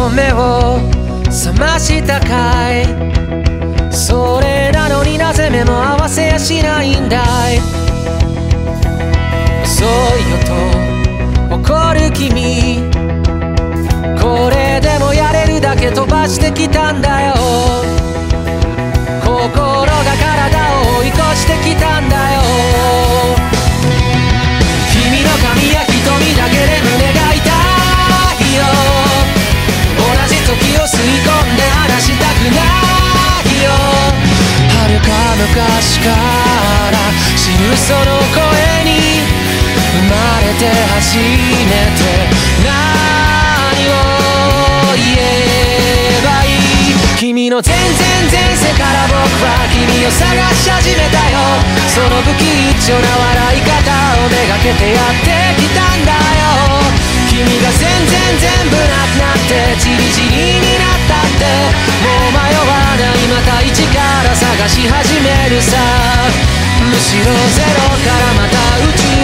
と目を覚ましたかい。それなのになぜ目も合わせやしないんだい。遅いよと怒る君、これでもやれるだけ飛ばしてきたんだよ。心が体を追い越してきたんだよ。君の髪や瞳だけで胸が痛いよ。同じ時を吸い込んで離したくないよ。遥か昔から知るその声に生まれて初めて何を言えばいい。君の全然前世から僕は君を探し始めたよ。その不吉祥な笑い方をめがけてやってきたんだよ。君が全部なくなってチリチリになったって、もう迷わない、また一から探し始めるさ。むしろゼロからまた宇宙